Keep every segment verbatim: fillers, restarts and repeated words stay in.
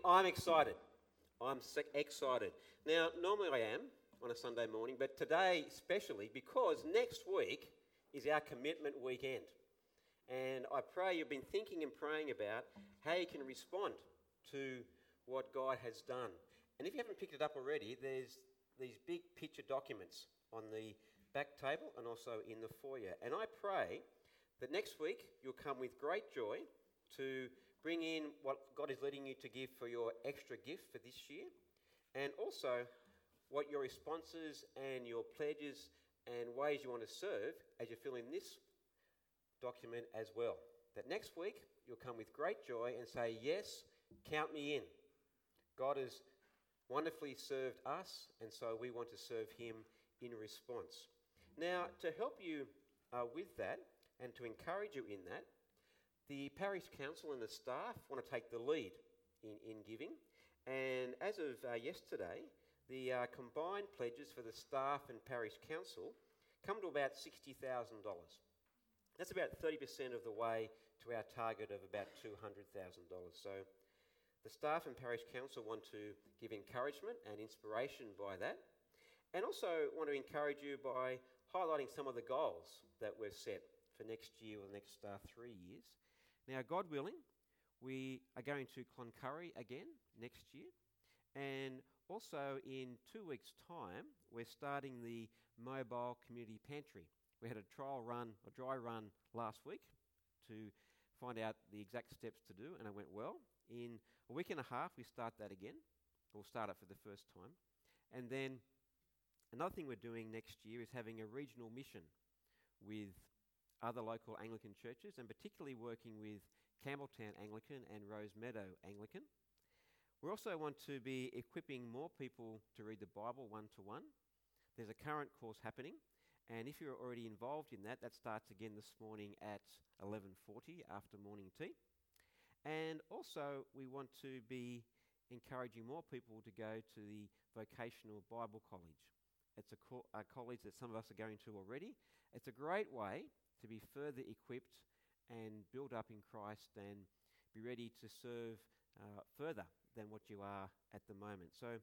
I'm excited. I'm sick, excited. Now, normally I am on a Sunday morning, but today especially because next week is our commitment weekend. And I pray you've been thinking and praying about how you can respond to what God has done. And if you haven't picked it up already, there's these big picture documents on the back table and also in the foyer. And I pray that next week you'll come with great joy to bring in what God is leading you to give for your extra gift for this year, and also what your responses and your pledges and ways you want to serve as you fill in this document as well. That next week you'll come with great joy and say, yes, count me in. God has wonderfully served us, and so we want to serve him in response. Now, to help you uh, with that and to encourage you in that, the parish council and the staff want to take the lead in, in giving. And as of uh, yesterday, the uh, combined pledges for the staff and parish council come to about sixty thousand dollars. That's about thirty percent of the way to our target of about two hundred thousand dollars. So the staff and parish council want to give encouragement and inspiration by that, and also want to encourage you by highlighting some of the goals that we've set for next year or the next uh, three years. Now, God willing, we are going to Cloncurry again next year, and also in two weeks' time, we're starting the mobile community pantry. We had a trial run, a dry run last week to find out the exact steps to do, and it went well. In a week and a half, we start that again. We'll start it for the first time. And then another thing we're doing next year is having a regional mission with other local Anglican churches, and particularly working with Campbelltown Anglican and Rosemeadow Anglican. We also want to be equipping more people to read the Bible one-to-one. There's a current course happening, and if you're already involved in that, that starts again this morning at eleven forty after morning tea. And also we want to be encouraging more people to go to the Vocational Bible College. It's a, co- a college that some of us are going to already. It's a great way to be further equipped and built up in Christ and be ready to serve uh, further than what you are at the moment. So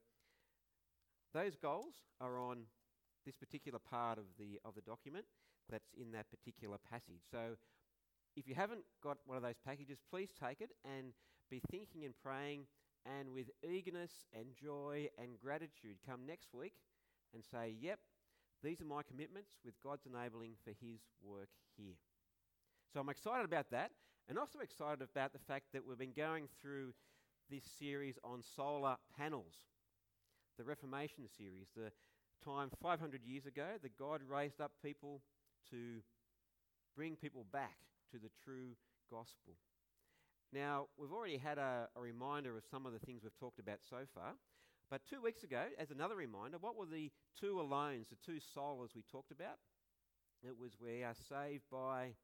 those goals are on this particular part of the of the document that's in that particular passage. So if you haven't got one of those packages, please take it and be thinking and praying, and with eagerness and joy and gratitude come next week and say, yep, these are my commitments with God's enabling for his work here. So I'm excited about that, and also excited about the fact that we've been going through this series on solar panels, the Reformation series, the time five hundred years ago that God raised up people to bring people back to the true gospel. Now, we've already had a, a reminder of some of the things we've talked about so far, but two weeks ago, as another reminder, what were the two alones, the two solas we talked about? It was we are saved by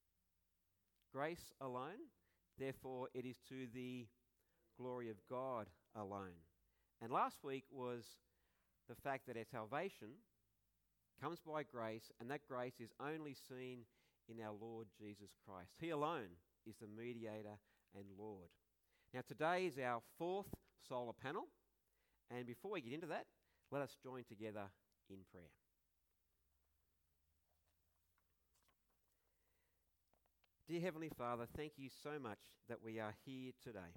grace alone, therefore it is to the glory of God alone. And last week was the fact that our salvation comes by grace, and that grace is only seen in our Lord Jesus Christ. He alone is the mediator and Lord. Now today is our fourth solar panel, and before we get into that, let us join together in prayer. Dear Heavenly Father, thank you so much that we are here today.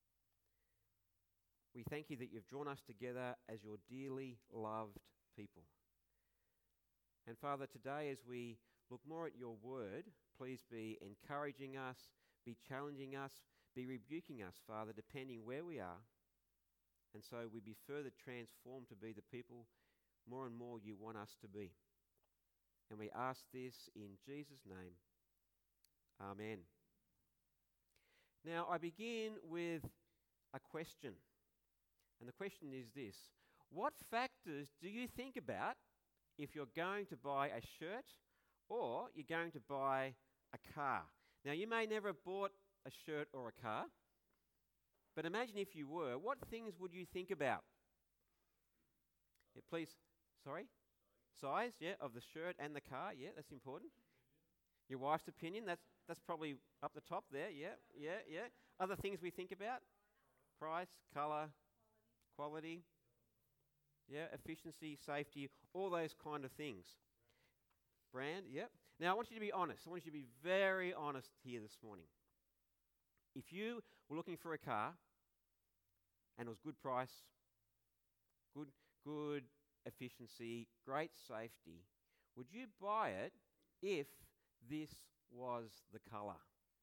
We thank you that you've drawn us together as your dearly loved people. And Father, today as we look more at your word, please be encouraging us, be challenging us, be rebuking us, Father, depending where we are. And so we be further transformed to be the people more and more you want us to be. And we ask this in Jesus' name. Amen. Now I begin with a question. And the question is this: what factors do you think about if you're going to buy a shirt or you're going to buy a car? Now, you may never have bought a shirt or a car, but imagine if you were. What things would you think about? Yeah, please, sorry? Size, yeah, of the shirt and the car, yeah, that's important. Your wife's opinion, that's that's probably up the top there, yeah, yeah, yeah. Other things we think about? price, colour, quality, yeah, efficiency, safety, all those kind of things. Brand, yep. Now I want you to be honest. I want you to be very honest here this morning. If you were looking for a car and it was good price, good, good efficiency, great safety, would you buy it if this was the colour?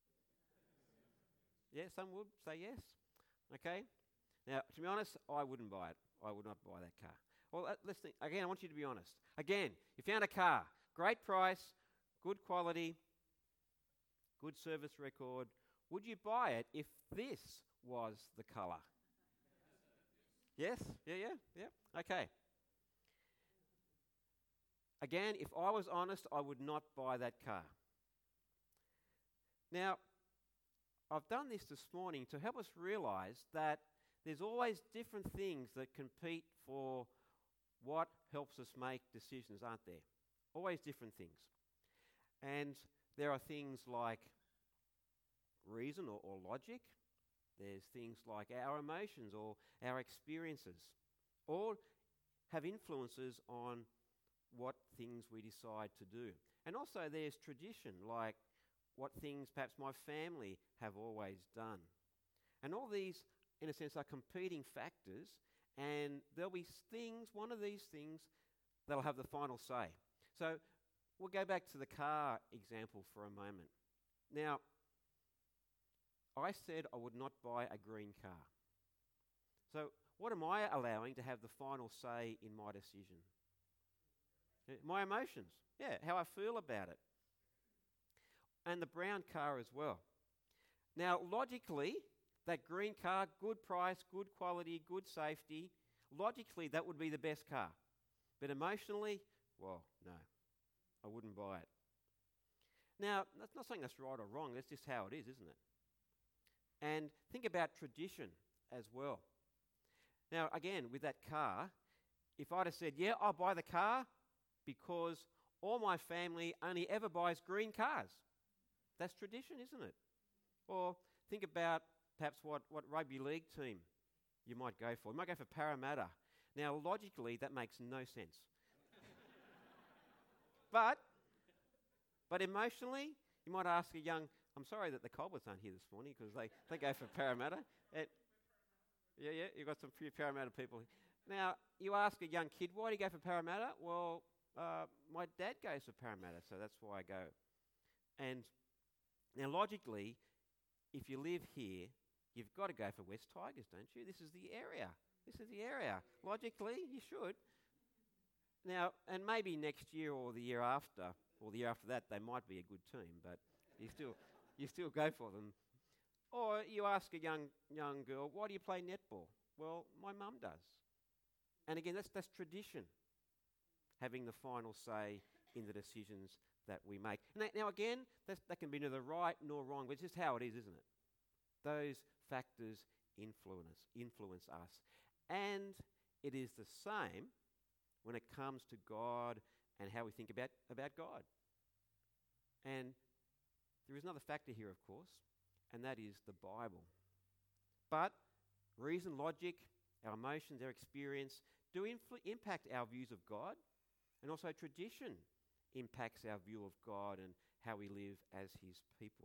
Yeah, some would say yes. Okay. Now, to be honest, I wouldn't buy it. I would not buy that car. Well, uh, let's think. Again, I want you to be honest. Again, you found a car, great price, good quality, good service record. Would you buy it if this was the colour? Yes? Yeah, yeah, yeah. Okay. Again, if I was honest, I would not buy that car. Now, I've done this this morning to help us realise that there's always different things that compete for what helps us make decisions, aren't there? Always different things. And there are things like reason or, or logic. There's things like our emotions or our experiences. All have influences on what things we decide to do. And also there's tradition, like what things perhaps my family have always done. And all these, in a sense, are competing factors, and there'll be things, one of these things, that'll have the final say. So we'll go back to the car example for a moment. Now, I said I would not buy a green car. So what am I allowing to have the final say in my decision? My emotions, yeah, how I feel about it. And the brown car as well. Now, logically, that green car, good price, good quality, good safety, logically that would be the best car. But emotionally, well, no, I wouldn't buy it. Now, that's not saying that's right or wrong, that's just how it is, isn't it? And think about tradition as well. Now, again, with that car, if I'd have said, yeah, I'll buy the car because all my family only ever buys green cars. That's tradition, isn't it? Or think about perhaps what, what rugby league team you might go for. You might go for Parramatta. Now, logically, that makes no sense. but, but emotionally, you might ask a young, I'm sorry that the Colberts aren't here this morning because they, they go for Parramatta. It, yeah, yeah, you've got some few Parramatta people. Now, you ask a young kid, why do you go for Parramatta? Well, uh, my dad goes for Parramatta, so that's why I go. And now, logically, if you live here, you've got to go for West Tigers, don't you? This is the area. This is the area. Logically, you should. Now, and maybe next year or the year after, or the year after that, they might be a good team, but you still, you still go for them. Or you ask a young young girl, why do you play netball? Well, my mum does. And again, that's that's tradition, having the final say in the decisions that we make. Now, now again, that's, that can be neither right nor wrong, but it's just how it is, isn't it? Those factors influence influence us. And it is the same when it comes to God and how we think about, about God. And there is another factor here, of course, and that is the Bible. But reason, logic, our emotions, our experience do influ- impact our views of God, and also tradition impacts our view of God and how we live as his people.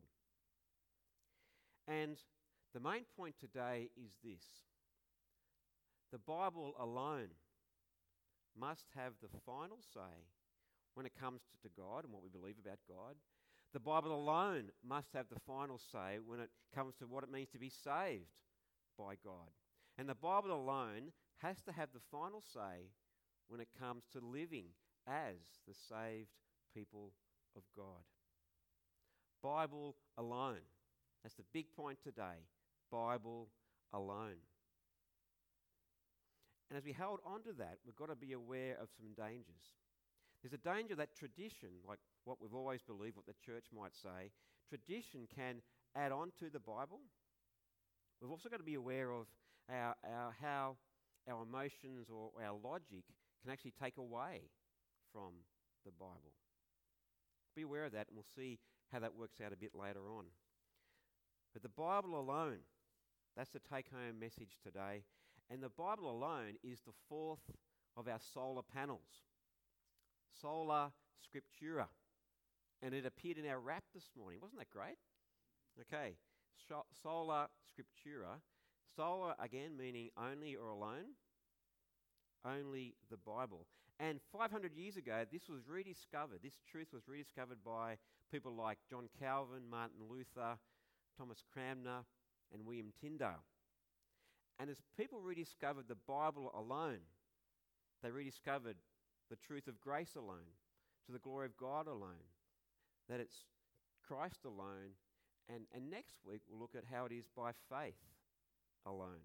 And the main point today is this. The Bible alone must have the final say when it comes to God and what we believe about God. The Bible alone must have the final say when it comes to what it means to be saved by God. And the Bible alone has to have the final say when it comes to living as the saved people of God. Bible alone. That's the big point today. Bible alone. And as we hold on to that, we've got to be aware of some dangers. There's a danger that tradition, like what we've always believed, what the church might say, tradition can add on to the Bible. We've also got to be aware of our, our, how our emotions or our logic can actually take away from the Bible. Be aware of that, and we'll see how that works out a bit later on. But the Bible alone That's the take-home message today. And the Bible alone is the fourth of our solar panels. Sola Scriptura. And it appeared in our wrap this morning. Wasn't that great? Okay. Sola Scriptura. Sola, again, meaning only or alone. Only the Bible. And five hundred years ago, this was rediscovered. This truth was rediscovered by people like John Calvin, Martin Luther, Thomas Cranmer, and William Tyndale. And as people rediscovered the Bible alone, they rediscovered the truth of grace alone, to the glory of God alone, that it's Christ alone. And, and next week, we'll look at how it is by faith alone.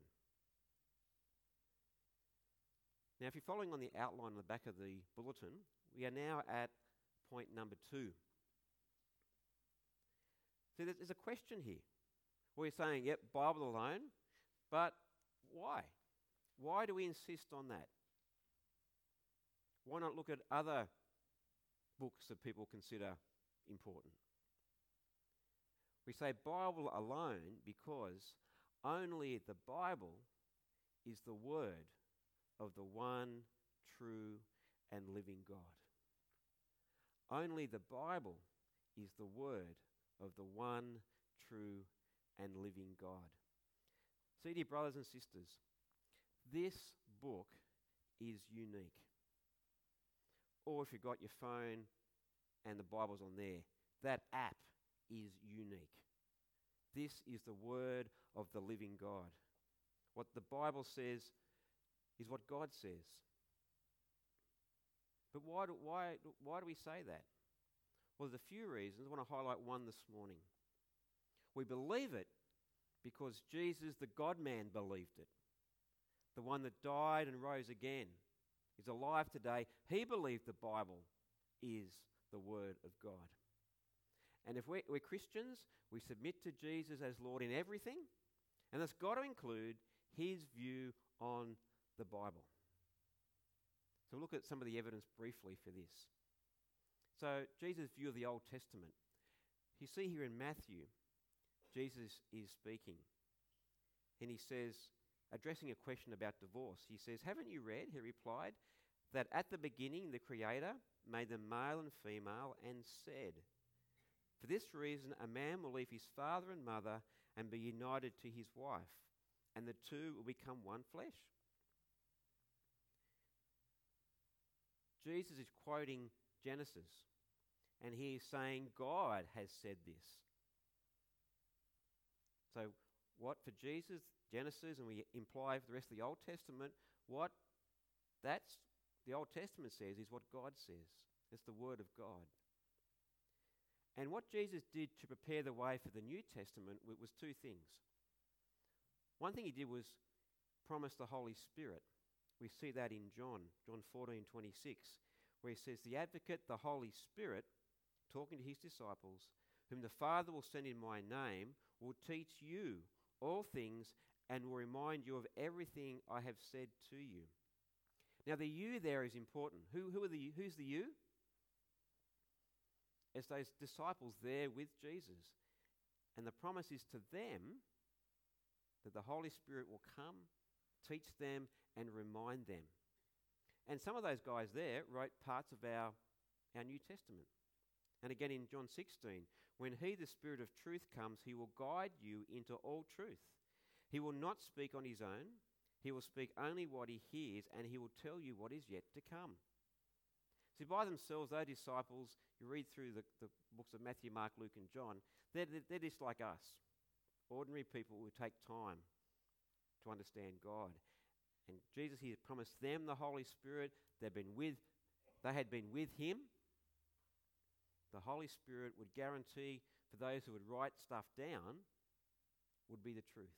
Now, if you're following on the outline on the back of the bulletin, we are now at point number two. So there's a question here. We're saying, yep, Bible alone, but why? Why do we insist on that? Why not look at other books that people consider important? We say Bible alone because only the Bible is the word of the one true and living God. Only the Bible is the word of the one true and living God. See, dear brothers and sisters, this book is unique. Or if you've got your phone and the Bible's on there, that app is unique. This is the word of the living God. What the Bible says is what God says. But why do, why, why do we say that? Well, there's a few reasons. I want to highlight one this morning. We believe it because Jesus, the God-man, believed it. The one that died and rose again is alive today. He believed the Bible is the Word of God. And if we're, we're Christians, we submit to Jesus as Lord in everything, and that's got to include his view on the Bible. So we'll look at some of the evidence briefly for this. So Jesus' view of the Old Testament. You see here in Matthew, Jesus is speaking, and he says, addressing a question about divorce, he says, "Haven't you read," he replied, "that at the beginning the Creator made them male and female and said, 'For this reason a man will leave his father and mother and be united to his wife, and the two will become one flesh.'" Jesus is quoting Genesis, and he is saying God has said this. So what for Jesus, Genesis, and we imply for the rest of the Old Testament, what that's the Old Testament says is what God says. It's the Word of God. And what Jesus did to prepare the way for the New Testament was two things. One thing he did was promise the Holy Spirit. We see that in John, John fourteen twenty-six, where he says, "The Advocate, the Holy Spirit," talking to his disciples, "whom the Father will send in my name, will teach you all things and will remind you of everything I have said to you." Now the "you" there is important. Who, who are the you? Who's the "you"? It's those disciples there with Jesus. And the promise is to them that the Holy Spirit will come, teach them, and remind them. And some of those guys there wrote parts of our, our New Testament. And again in John sixteen, "When he, the Spirit of truth, comes, he will guide you into all truth. He will not speak on his own. He will speak only what he hears, and he will tell you what is yet to come." See, by themselves, those disciples, you read through the, the books of Matthew, Mark, Luke, and John, they're, they're just like us. Ordinary people who take time to understand God. And Jesus, he had promised them the Holy Spirit. They've been with, they had been with him. The Holy Spirit would guarantee for those who would write stuff down would be the truth.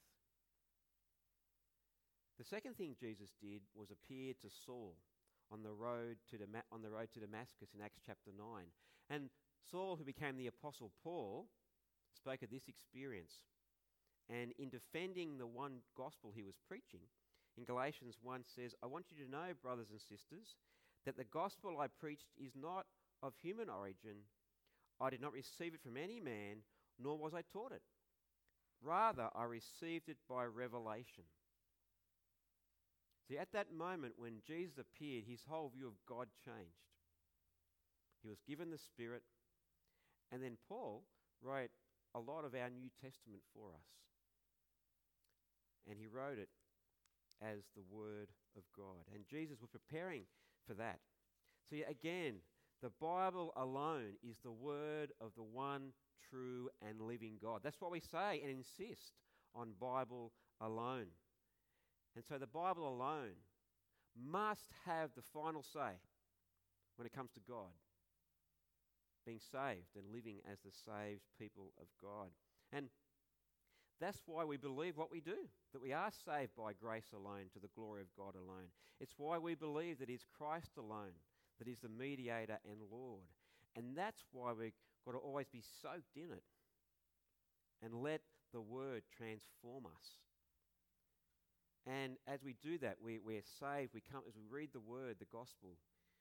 The second thing Jesus did was appear to Saul on the road to Dam- on the road to Damascus in Acts chapter nine. And Saul, who became the Apostle Paul, spoke of this experience. And in defending the one gospel he was preaching, in Galatians one says, "I want you to know, brothers and sisters, that the gospel I preached is not of human origin. I did not receive it from any man, nor was I taught it. Rather, I received it by revelation. See, at that moment when Jesus appeared, his whole view of God changed. He was given the Spirit, and then Paul wrote a lot of our New Testament for us. And he wrote it as the Word of God. And Jesus was preparing for that. See, again, the Bible alone is the Word of the one true and living God. That's why we say and insist on Bible alone. And so the Bible alone must have the final say when it comes to God, being saved and living as the saved people of God. And that's why we believe what we do, that we are saved by grace alone, to the glory of God alone. It's why we believe that it's Christ alone that is the mediator and Lord. And that's why we've got to always be soaked in it and let the Word transform us. And as we do that, we, we're saved. We come, as we read the Word, the Gospel,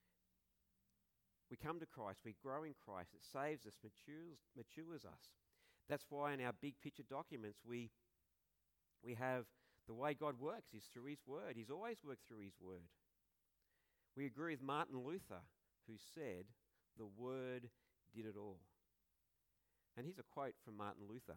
we come to Christ, we grow in Christ. It saves us, matures, matures us. That's why in our big picture documents, we, we have the way God works is through His Word. He's always worked through His Word. We agree with Martin Luther, who said, "The Word did it all." And here's a quote from Martin Luther.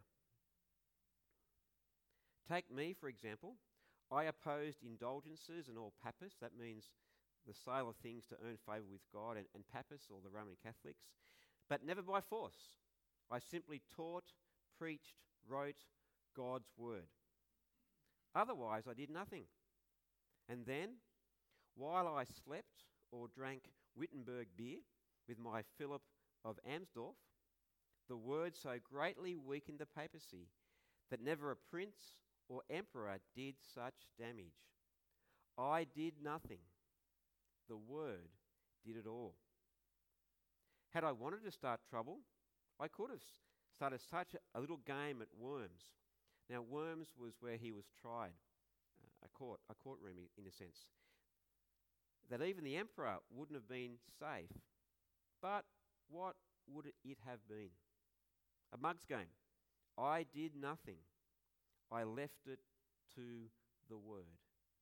"Take me, for example. I opposed indulgences and all papists." That means the sale of things to earn favour with God, and, and papists, or the Roman Catholics. "But never by force. I simply taught, preached, wrote God's Word. Otherwise I did nothing. And then, while I slept or drank Wittenberg beer with my Philip of Amsdorf, the Word so greatly weakened the papacy that never a prince or emperor did such damage. I did nothing. The Word did it all. Had I wanted to start trouble, I could have started such a little game at Worms." Now, Worms was where he was tried, uh, a court, a courtroom in a sense. "That even the emperor wouldn't have been safe. But what would it have been? A mug's game. I did nothing. I left it to the Word."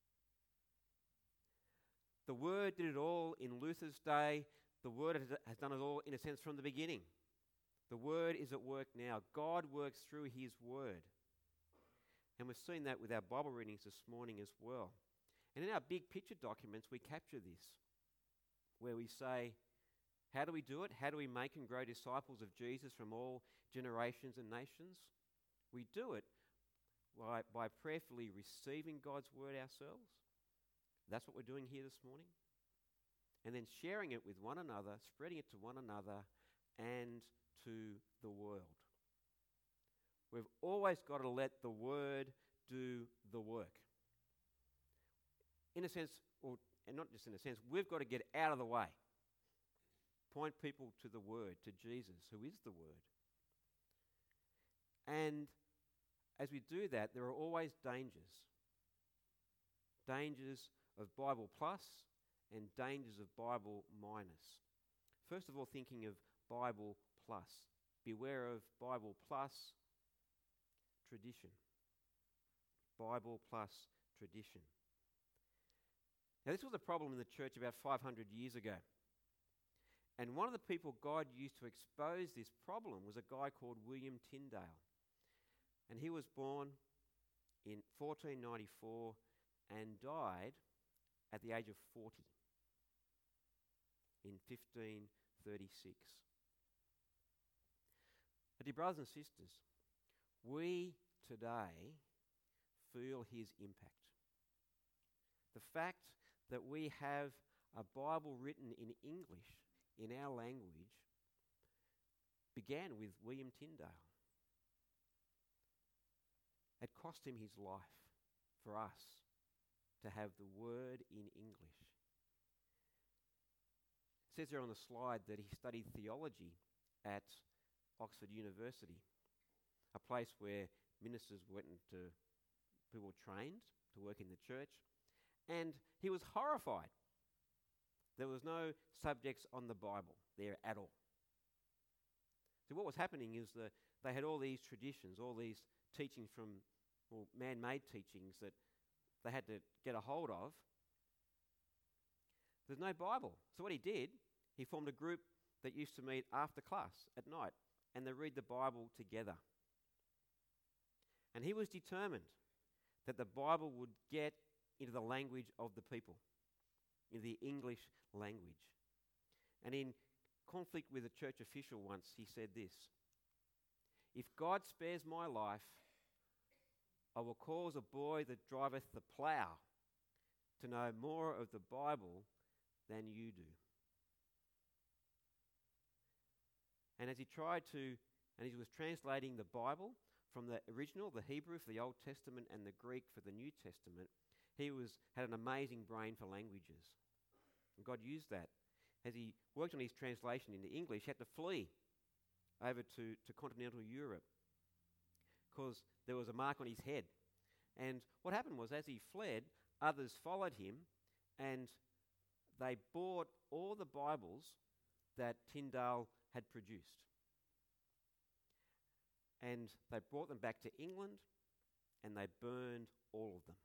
The Word did it all in Luther's day. The Word has done it all, in a sense, from the beginning. The Word is at work now. God works through His Word. And we've seen that with our Bible readings this morning as well. And in our big picture documents, we capture this, where we say, how do we do it? How do we make and grow disciples of Jesus from all generations and nations? We do it by, by prayerfully receiving God's Word ourselves. That's what we're doing here this morning. And then sharing it with one another, spreading it to one another and to the world. We've always got to let the Word do the work. In a sense, or and not just in a sense, we've got to get out of the way. Point people to the Word, to Jesus, who is the Word. And as we do that, there are always dangers. Dangers of Bible plus and dangers of Bible minus. First of all, thinking of Bible plus. Beware of Bible plus tradition. Bible plus tradition. Now, this was a problem in the church about five hundred years ago. And one of the people God used to expose this problem was a guy called William Tyndale. And he was born in fourteen ninety-four and died at the age of forty in fifteen thirty-six. But dear brothers and sisters, we today feel his impact. The fact that we have a Bible written in English, in our language, began with William Tyndale. It cost him his life for us to have the Word in English. It says there on the slide that he studied theology at Oxford University, a place where ministers went into, people were trained to work in the church, and he was horrified. There was no subjects on the Bible there at all. So what was happening is that they had all these traditions, all these teachings from, well, man-made teachings that they had to get a hold of. There's no Bible. So what he did, he formed a group that used to meet after class at night, and they read the Bible together. And he was determined that the Bible would get into the language of the people, into the English language. And in conflict with a church official once, he said this: "If God spares my life, I will cause a boy that driveth the plough to know more of the Bible than you do." And as he tried to, and he was translating the Bible from the original, the Hebrew for the Old Testament and the Greek for the New Testament, he was had an amazing brain for languages. And God used that. As he worked on his translation into English, he had to flee over to, to continental Europe because there was a mark on his head. And what happened was, as he fled, others followed him, and they bought all the Bibles that Tyndale had produced. And they brought them back to England, and they burned all of them.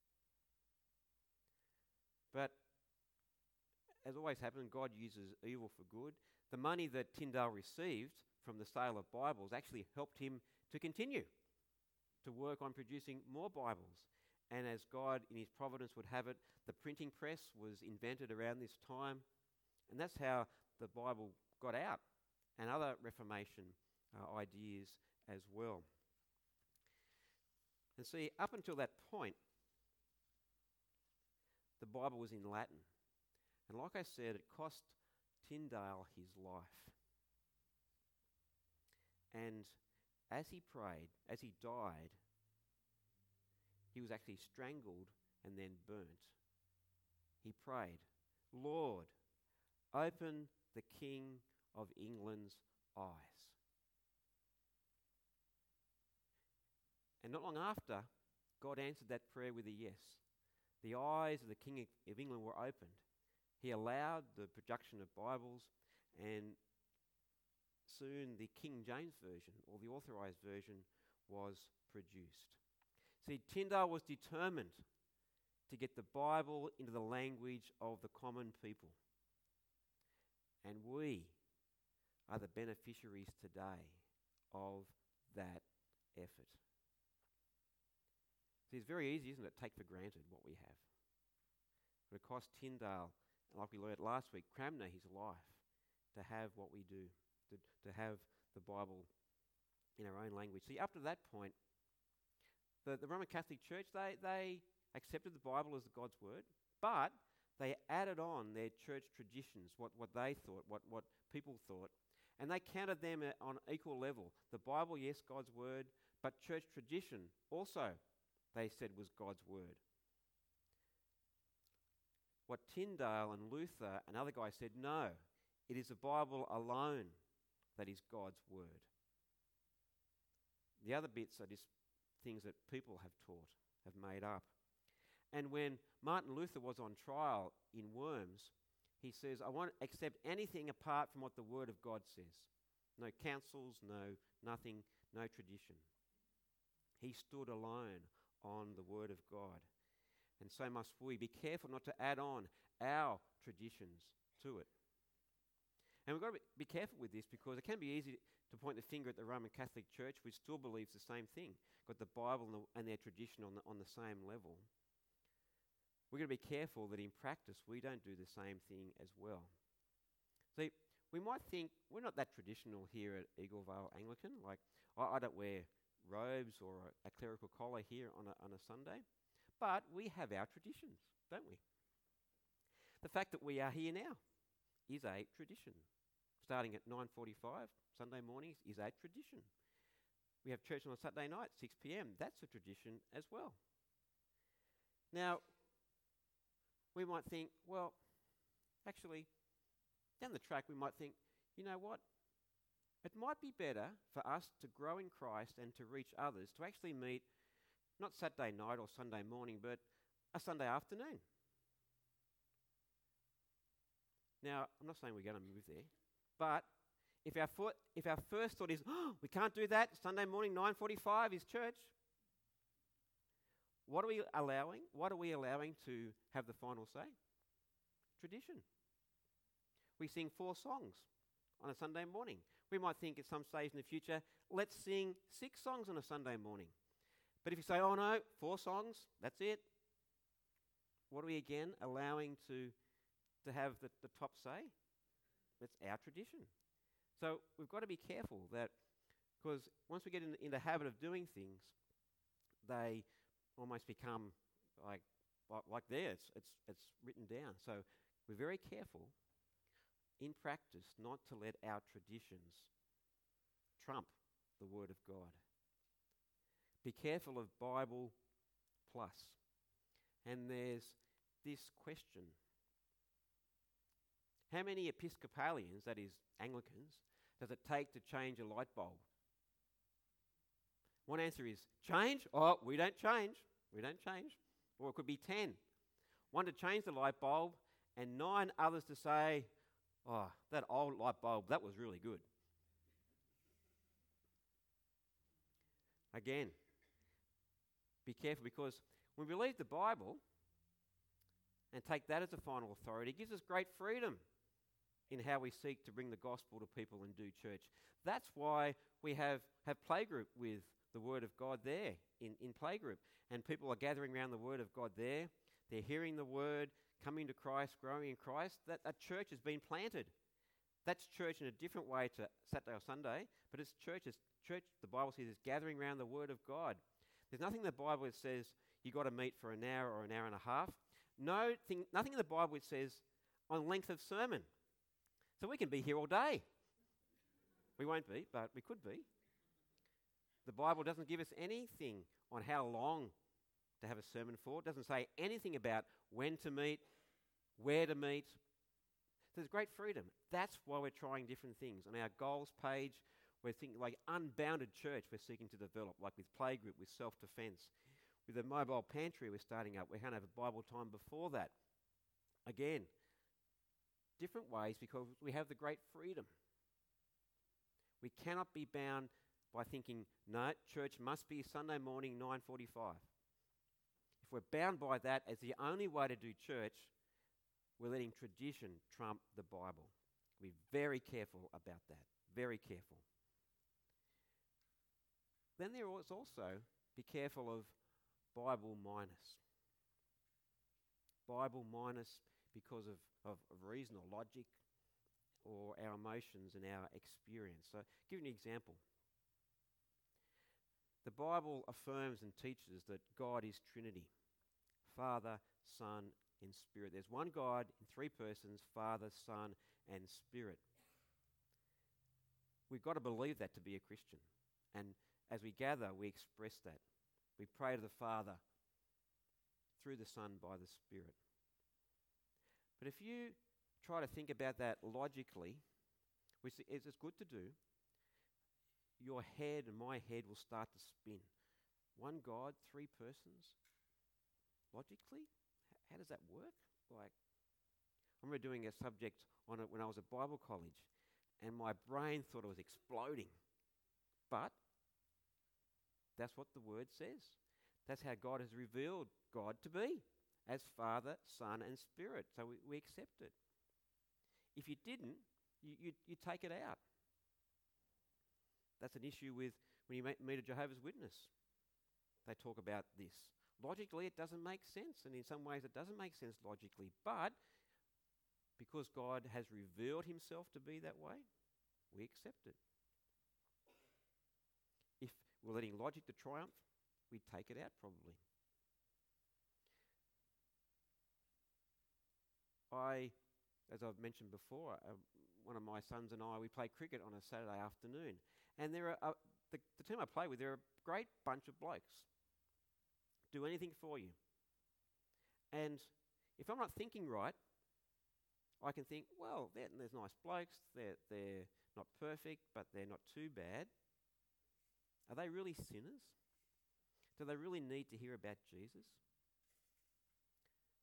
But as always happens, God uses evil for good. The money that Tyndale received from the sale of Bibles actually helped him to continue to work on producing more Bibles. And as God in his providence would have it, the printing press was invented around this time. And that's how the Bible got out, and other Reformation uh, ideas as well. And see, up until that point, the Bible was in Latin. And like I said, it cost Tyndale his life. And as he prayed, as he died, he was actually strangled and then burnt. He prayed, "Lord, open the King of England's eyes." And not long after, God answered that prayer with a yes. The eyes of the King of England were opened. He allowed the production of Bibles, and soon the King James Version, or the authorised version, was produced. See, Tyndale was determined to get the Bible into the language of the common people. And we are the beneficiaries today of that effort. See, it's very easy, isn't it, to take for granted what we have. But it cost Tyndale, like we learned last week, Cranmer his life to have what we do, to, to have the Bible in our own language. See, up to that point, the, the Roman Catholic Church, they, they accepted the Bible as God's word, but they added on their church traditions, what, what they thought, what, what people thought, and they counted them on equal level. The Bible, yes, God's word, but church tradition also, they said, was God's word. What Tyndale and Luther and other guys said, no, it is the Bible alone that is God's word. The other bits are just things that people have taught, have made up. And when Martin Luther was on trial in Worms, he says, I won't accept anything apart from what the Word of God says. No councils, no nothing, no tradition. He stood alone on the Word of God. And so must we. Be careful not to add on our traditions to it. And we've got to be careful with this, because it can be easy to point the finger at the Roman Catholic Church, which still believes the same thing, got the Bible and, the, and their tradition on the, on the same level. We've got to be careful that in practice we don't do the same thing as well. See, we might think we're not that traditional here at Eagle Vale Anglican. Like, I, I don't wear robes or a, a clerical collar here on a, on a Sunday, but we have our traditions, don't we? The fact that we are here now is a tradition. Starting at nine forty-five Sunday mornings is a tradition. We have church on a Saturday night, six p.m. That's a tradition as well. Now, we might think, well, actually, down the track we might think, you know what? It might be better for us to grow in Christ and to reach others to actually meet not Saturday night or Sunday morning, but a Sunday afternoon. Now, I'm not saying we're going to move there, but If our, fo- if our first thought is, oh, we can't do that, Sunday morning, nine forty-five is church, what are we allowing? What are we allowing to have the final say? Tradition. We sing four songs on a Sunday morning. We might think at some stage in the future, let's sing six songs on a Sunday morning. But if you say, oh no, four songs, that's it, what are we again allowing to, to have the, the top say? That's our tradition. So we've got to be careful that, because once we get in, in the habit of doing things, they almost become like like, like there. It's, it's, it's written down. So we're very careful in practice not to let our traditions trump the Word of God. Be careful of Bible plus. And there's this question. How many Episcopalians, that is Anglicans, does it take to change a light bulb? One answer is change? Oh, we don't change. We don't change. Or it could be ten. One to change the light bulb and nine others to say, oh, that old light bulb, that was really good. Again, be careful, because when we read the Bible and take that as a final authority, it gives us great freedom in how we seek to bring the gospel to people and do church. That's why we have, have playgroup with the Word of God there in, in playgroup. And people are gathering around the Word of God there. They're hearing the Word, coming to Christ, growing in Christ. That, that church has been planted. That's church in a different way to Saturday or Sunday, but it's church. It's church, the Bible says, is gathering around the Word of God. There's nothing in the Bible that says you've got to meet for an hour or an hour and a half. No thing, nothing in the Bible that says on length of sermon. So we can be here all day. We won't be, but we could be. The Bible doesn't give us anything on how long to have a sermon for. It doesn't say anything about when to meet, where to meet. There's great freedom. That's why we're trying different things. On our goals page, we're thinking like unbounded church we're seeking to develop, like with playgroup, with self-defense. With the mobile pantry we're starting up, we're going to have a Bible time before that. Again, different ways, because we have the great freedom. We cannot be bound by thinking, no, church must be Sunday morning, nine forty-five. If we're bound by that as the only way to do church, we're letting tradition trump the Bible. Be very careful about that. Very careful. Then there is also, be careful of Bible minus. Bible minus because of, of, of reason or logic or our emotions and our experience. So, I'll give you an example. The Bible affirms and teaches that God is Trinity, Father, Son, and Spirit. There's one God in three persons, Father, Son, and Spirit. We've got to believe that to be a Christian. And as we gather, we express that. We pray to the Father through the Son by the Spirit. But if you try to think about that logically, which is it's good to do, your head and my head will start to spin. One God, three persons? Logically? H- how does that work? Like, I remember doing a subject on it when I was at Bible college, and my brain thought it was exploding. But that's what the Word says. That's how God has revealed God to be, as Father, Son, and Spirit. So we, we accept it. If you didn't, you, you, you take it out. That's an issue with when you meet a Jehovah's Witness. They talk about this. Logically, it doesn't make sense, and in some ways it doesn't make sense logically. But because God has revealed himself to be that way, we accept it. If we're letting logic to triumph, we take it out probably. I, as I've mentioned before, uh, one of my sons and I, we play cricket on a Saturday afternoon. And there are uh, the, the team I play with, they're a great bunch of blokes. Do anything for you. And if I'm not thinking right, I can think, well, there's nice blokes, they're, they're not perfect, but they're not too bad. Are they really sinners? Do they really need to hear about Jesus?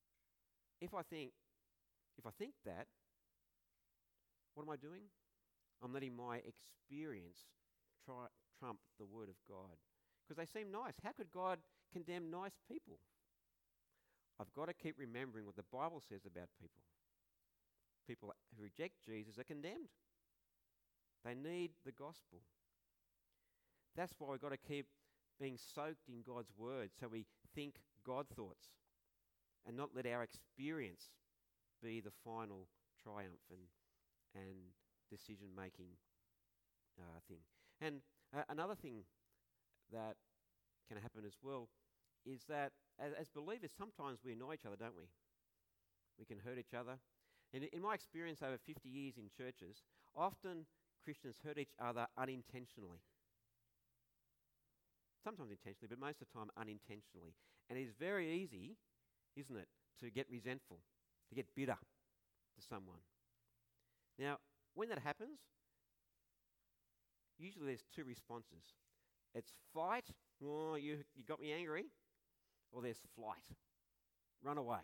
If I think, if I think that, what am I doing? I'm letting my experience try, trump the Word of God. Because they seem nice. How could God condemn nice people? I've got to keep remembering what the Bible says about people. People who reject Jesus are condemned. They need the gospel. That's why we've got to keep being soaked in God's word so we think God thoughts and not let our experience be the final triumph and, and decision-making uh, thing. And uh, another thing that can happen as well is that as, as believers, sometimes we annoy each other, don't we? We can hurt each other. And in my experience over fifty years in churches, often Christians hurt each other unintentionally. Sometimes intentionally, but most of the time unintentionally. And it is very easy, isn't it, to get resentful, to get bitter to someone. Now, when that happens, usually there's two responses. It's fight, oh, you, you got me angry, or there's flight, run away.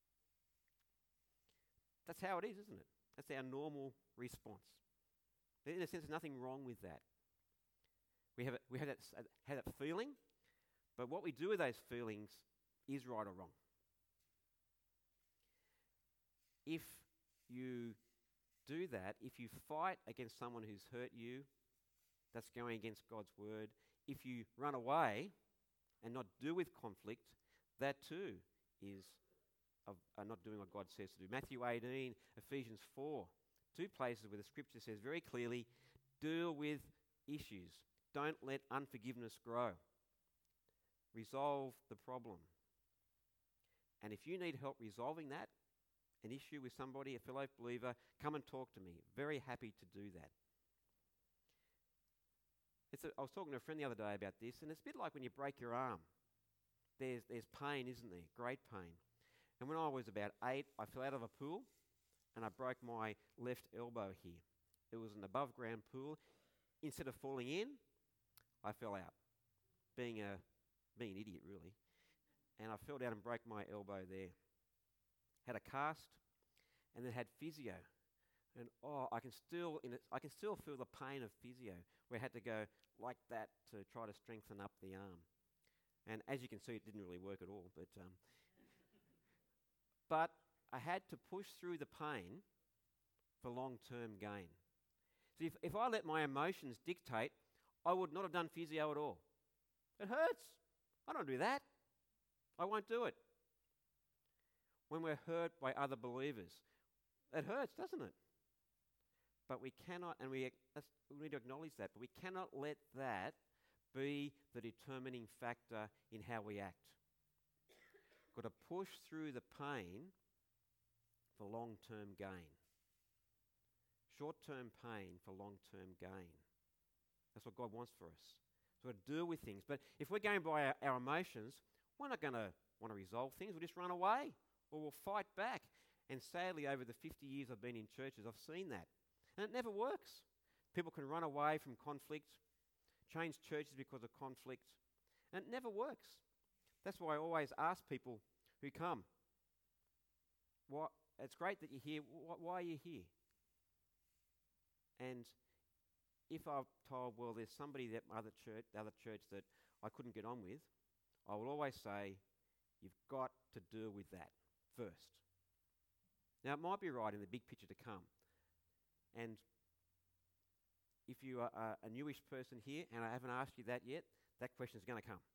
That's how it is, isn't it? That's our normal response. In a sense, there's nothing wrong with that. We have, we have, that, have that feeling, but what we do with those feelings is right or wrong. If you do that, if you fight against someone who's hurt you, that's going against God's word. If you run away and not deal with conflict, that too is of, uh, not doing what God says to do. Matthew eighteen, Ephesians four, two places where the scripture says very clearly, deal with issues. Don't let unforgiveness grow. Resolve the problem. And if you need help resolving that, an issue with somebody, a fellow believer, come and talk to me. Very happy to do that. It's a, I was talking to a friend the other day about this, and it's a bit like when you break your arm. There's, there's pain, isn't there? Great pain. And when I was about eight, I fell out of a pool, and I broke my left elbow here. It was an above-ground pool. Instead of falling in, I fell out, being a being an idiot, really. And I fell down and broke my elbow there. Had a cast, and then had physio. And oh, I can still in it, I can still feel the pain of physio, where I had to go like that to try to strengthen up the arm. And as you can see, it didn't really work at all. But um, but I had to push through the pain for long-term gain. So if, if I let my emotions dictate, I would not have done physio at all. It hurts. I don't do that. I won't do it. When we're hurt by other believers, it hurts, doesn't it? But we cannot, and we, we need to acknowledge that, but we cannot let that be the determining factor in how we act. We've got to push through the pain for long-term gain. Short-term pain for long-term gain. That's what God wants for us. So we've got to deal with things. But if we're going by our, our emotions, we're not going to want to resolve things. We'll just run away or we'll fight back. And sadly, over the fifty years I've been in churches, I've seen that. And it never works. People can run away from conflict, change churches because of conflict, and it never works. That's why I always ask people who come, why, it's great that you're here. Why, why are you here? And if I'm told, well, there's somebody that other church, the other church that I couldn't get on with, I will always say, you've got to deal with that first. Now, it might be right in the big picture to come. And if you are a, a newish person here, and I haven't asked you that yet, that question is going to come.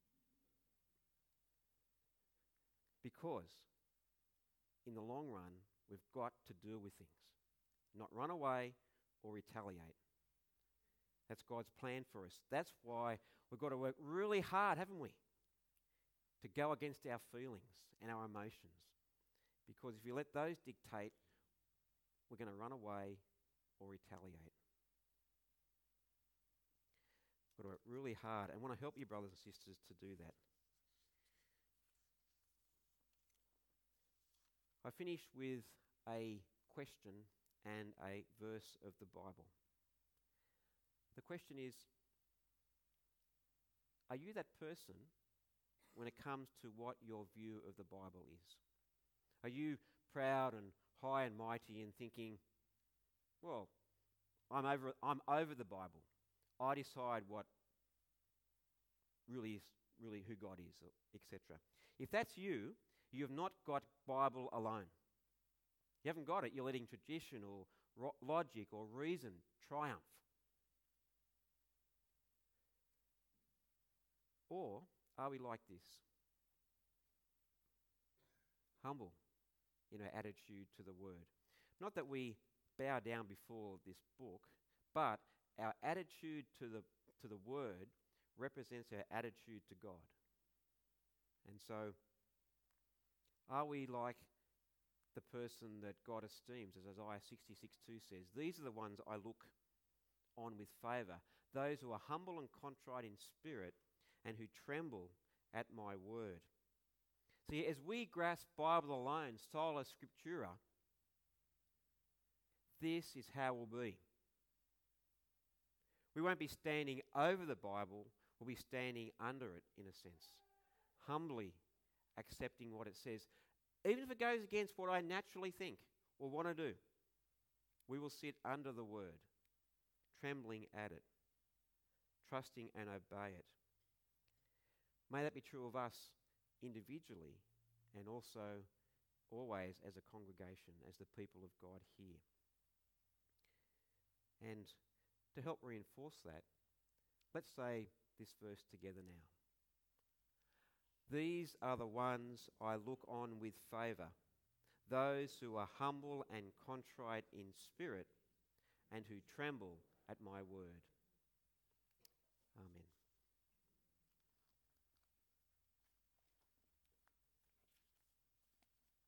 Because in the long run, we've got to deal with things. Not run away or retaliate. That's God's plan for us. That's why we've got to work really hard, haven't we? To go against our feelings and our emotions. Because if you let those dictate, we're going to run away or retaliate. We've got to work really hard. And I want to help you, brothers and sisters, to do that. I finish with a question and a verse of the Bible. The question is, are you that person when it comes to what your view of the Bible is? Are you proud and high and mighty and thinking, well, I'm over, I'm over the Bible. I decide what really is, really who God is, et cetera. If that's you, you have not got Bible alone. You haven't got it. You're letting tradition or ro- logic or reason triumph. Or are we like this? Humble in our attitude to the Word. Not that we bow down before this book, but our attitude to the to the Word represents our attitude to God. And so, are we like the person that God esteems, as Isaiah sixty-six two says? These are the ones I look on with favour, those who are humble and contrite in spirit and who tremble at my word. See, as we grasp Bible alone, sola scriptura, this is how we'll be. We won't be standing over the Bible, we'll be standing under it in a sense, humbly accepting what it says. Even if it goes against what I naturally think or want to do, we will sit under the word, trembling at it, trusting and obey it. May that be true of us individually and also always as a congregation, as the people of God here. And to help reinforce that, let's say this verse together now. These are the ones I look on with favour, those who are humble and contrite in spirit and who tremble at my word. Amen.